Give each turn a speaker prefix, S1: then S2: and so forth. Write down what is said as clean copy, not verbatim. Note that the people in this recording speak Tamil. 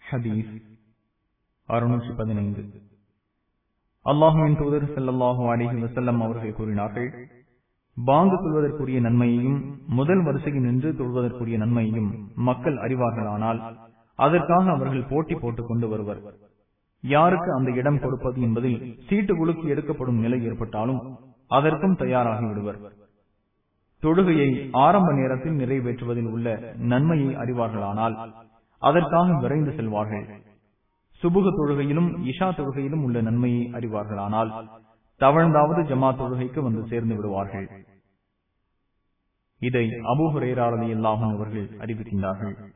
S1: ஹதீஸ் 615. அல்லாஹுவின் தூதர் ஸல்லல்லாஹு அலைஹி வஸல்லம் அவர்கள் கூறினார்கள், பாங்கு சொல்வதற்குரிய நன்மையையும் முதல் வரிசையில் நின்று தொழுவதற்குரிய நன்மையையும் மக்கள் அறிவார்களானால் அதற்காக அவர்கள் போட்டி போட்டுக் கொண்டு வருவர். யாருக்கு அந்த இடம் கொடுப்பது என்பதில் சீட்டு குலுக்கி எடுக்கப்படும் நிலை ஏற்பட்டாலும் அதற்கும் தயாராகி விடுவர். தொழுகையை ஆரம்ப நேரத்தில் நிறைவேற்றுவதில் உள்ள நன்மையை அறிவார்களானால் அதற்காக விரைந்து செல்வார்கள். சுபுக தொழுகையிலும் இஷா தொழுகையிலும் உள்ள நன்மையை அறிவார்களானால் தவழ்ந்தாவது ஜமாத் தொழுகைக்கு வந்து சேர்ந்து விடுவார்கள். இதை அபூ ஹுரைரா ரலியல்லாஹு அன்ஹு அவர்கள் அறிவிக்கின்றார்கள்.